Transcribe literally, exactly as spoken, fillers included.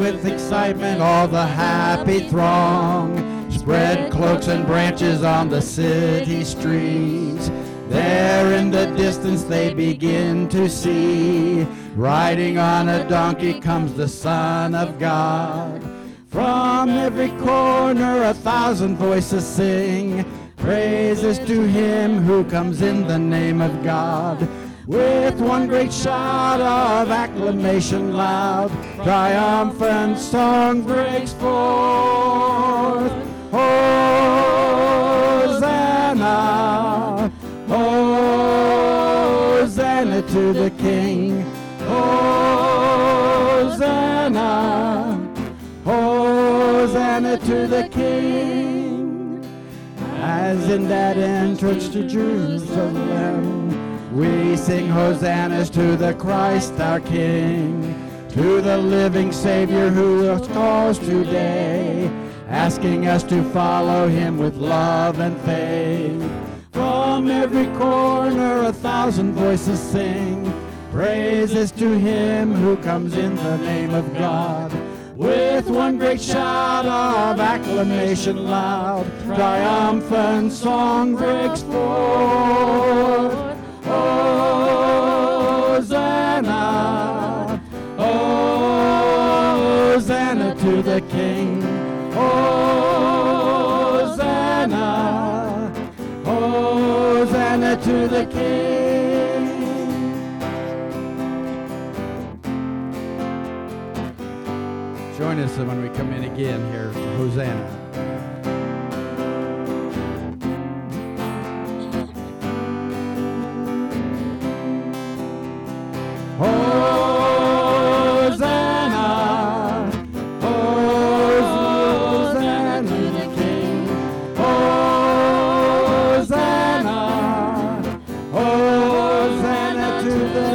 with excitement all the happy throng spread cloaks and branches on the city streets. There in the distance they begin to see, riding on a donkey comes the Son of God. From every corner a thousand voices sing praises to him who comes in the name of God. With one great shout of acclamation loud, triumphant song breaks forth. Hosanna, Hosanna to the King. Hosanna, Hosanna to the King. As in that entrance to Jerusalem, we sing hosannas to the Christ our King, to the living Savior who calls today, asking us to follow him with love and faith. From every corner a thousand voices sing praises to him who comes in the name of God. With one great shout of acclamation loud, triumphant song breaks forth. Hosanna, Hosanna to the King. Hosanna, Hosanna to the King. Join us when we come in again here to Hosanna. Hosanna, Hosanna to the King. Hosanna, Hosanna to the